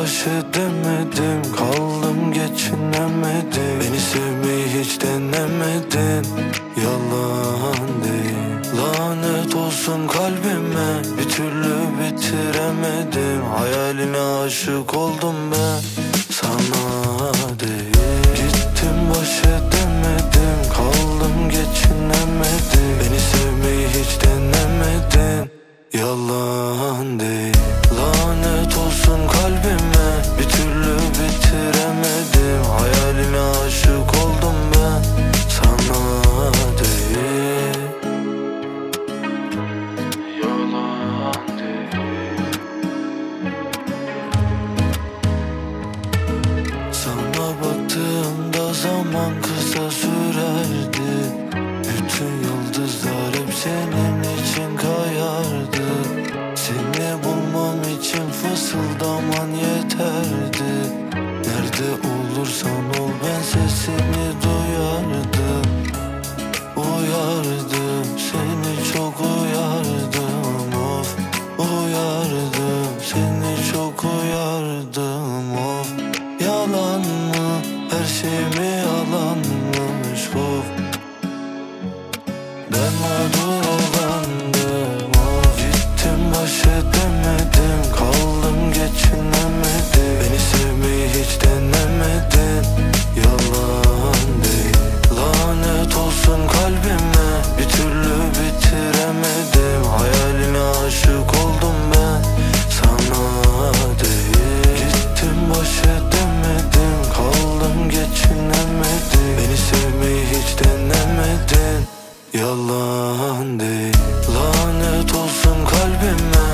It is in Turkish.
baş edemedim, kaldım geçinemedim. Beni sevmeyi hiç denemedin, yalan değil. Lanet olsun kalbime, bir türlü bitiremedim. Hayaline aşık oldum ben, sana değil. Gittim baş edemedim, kaldım geçinemedim. Beni sevmeyi hiç denemedin, yalan değil. Lanet olsun kalbime, bir türlü bitiremedim. Hayaline aşık oldum ben, sana değil. Yalan değil. Sana baktığımda zaman kısa sürerdi. Bütün yıldızlar hep senin için kayardı. Seni bulmam için fısıldaman yeterdi. Nerede olursan ol ben sesini duyardım. Uyardım, seni çok uyardım, of. Uyardım, seni çok uyardım, of. Yalan mı, her şey mi yalanmış, of. Ben mağdur olandım, of. Gittim baş edemedim, kaldım geçinemedim. Beni sevmeyi hiç denemedin, yalan değil. Lanet olsun kalbime, bir türlü bitiremedim. Hayaline aşık oldum ben, sana değil. Gittim baş edemedim, kaldım geçinemedim. Beni sevmeyi hiç denemedin, yalan değil. Lanet olsun kalbime,